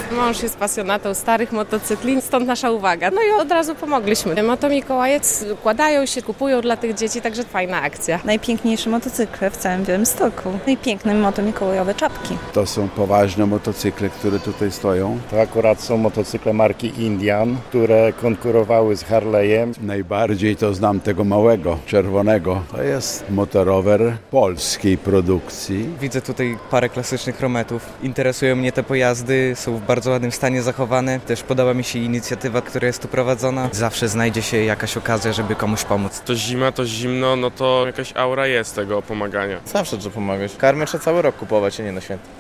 Mąż jest pasjonatą starych motocykli, stąd nasza uwaga. No i od razu pomogliśmy. Motomikołaje układają się, kupują dla tych dzieci, także fajna akcja. Najpiękniejsze motocykle w całym Białymstoku. No i piękne motomikołajowe czapki. To są poważne motocykle, które tutaj stoją. To akurat są motocykle marki Indian, które konkurowały z Harley'em. Najbardziej to znam tego małego, czerwonego. To jest motorower polskiej produkcji. Widzę tutaj parę klasycznych Rometów. Interesują mnie te pojazdy, są w bardzo ładnym stanie zachowane. Też podoba mi się inicjatywa, która jest tu prowadzona. Zawsze znajdzie się jakaś okazja, żeby komuś pomóc. To zima, to zimno, no to jakaś aura jest tego pomagania. Zawsze trzeba pomagać. Karmę trzeba cały rok kupować, a nie na święta.